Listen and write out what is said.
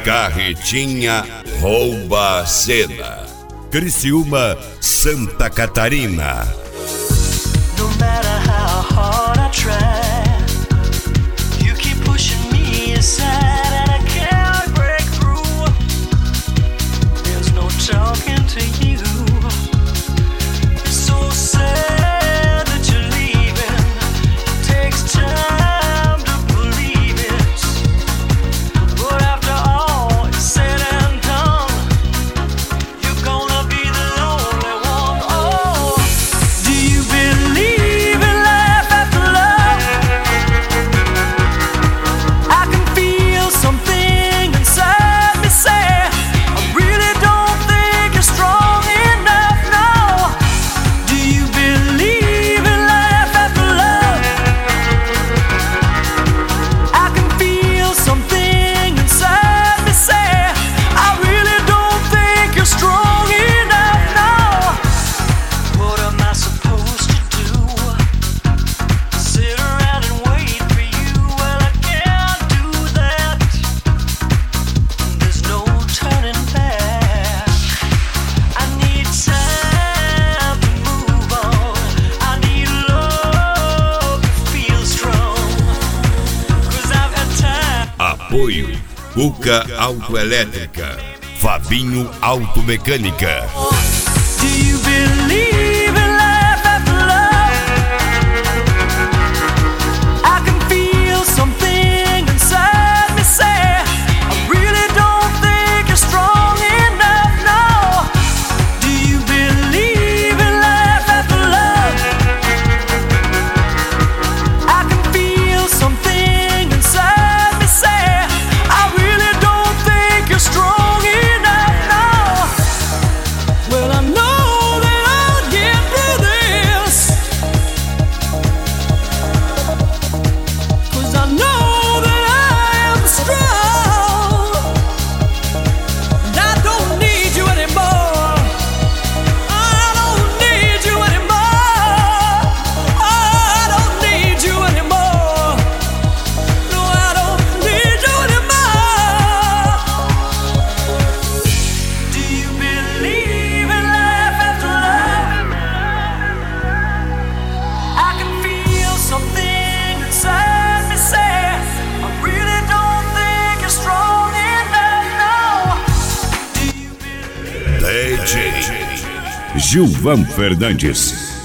Carretinha rouba a cena. Criciúma, Santa Catarina. No matter how hard I try, you keep pushing me aside and I can't break through. There's no talking to you. It's so sad that you're leaving. It takes time to believe it. But after all is said and done, you're gonna be the lonely one. Oh, do you believe in life after love? I can feel something inside me say, I really don't think you're strong enough now. Do you believe in life after love? I can feel something inside me say, I really don't think you're strong enough now. What am I supposed to do? Sit around and wait for you? Well, I can't do that. There's no turning back. I need time to move on. I need love to feel strong. 'Cause I've had time. Apoio Cuca Autoelétrica, Fabinho Automecânica. Do you believe in life after love? I can feel something inside me say, I really don't think you're strong enough now. Do you believe in life after love? I can feel something inside me say, I really don't think you're strong enough now. Well, I know that I'll get through this, 'cause I know that I am strong. And I don't need you anymore. I don't need you anymore. I don't need you anymore. No, I don't need you anymore. Do you believe in life after love? I can feel something inside me say, I really don't think you're strong enough now. Do you believe? DJ Gilvan Fernandes.